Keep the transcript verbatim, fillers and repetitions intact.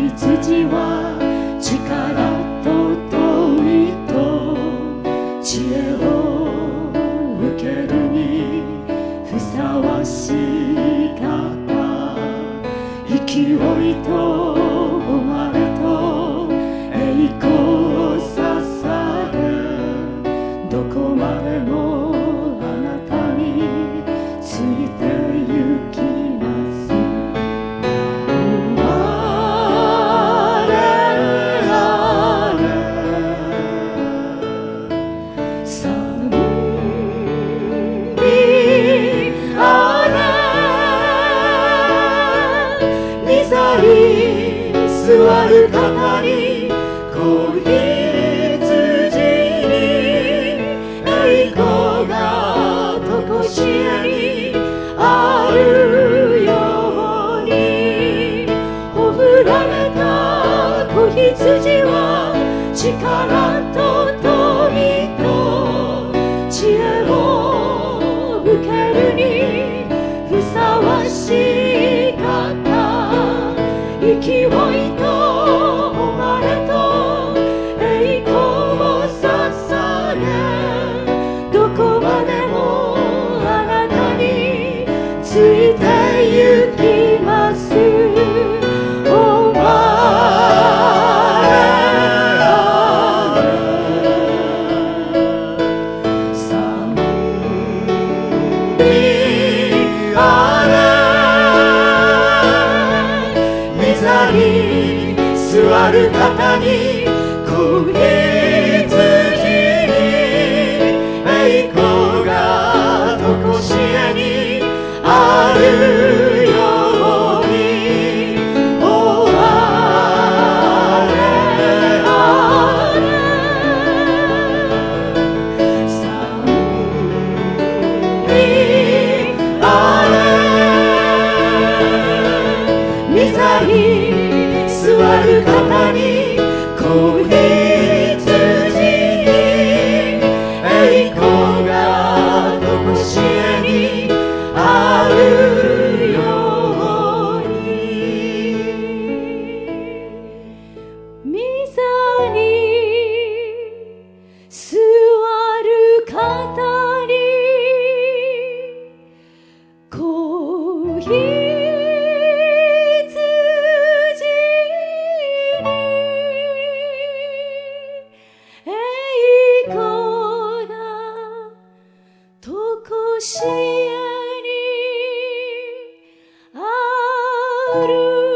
羊は力と富と知恵を受けるにふさわしかった勢いと誉れと栄光を捧げどこまでもあなたについてゆきますおあれあれ賛美あれ御座に座る方に子羊に栄光が常しえにあるようにほふられた子羊は力と富と知恵を受けるにふさわしかった勢いと誉れと栄光を捧げどこまでもあなたについてゆきますおあれあれ賛美あれ御座に座る方に子羊に栄光が常しえにあるようにおあれあれ賛美あれ御座に座る方に子羊に栄光が常しえにあるように御座に座る方に子羊しえにある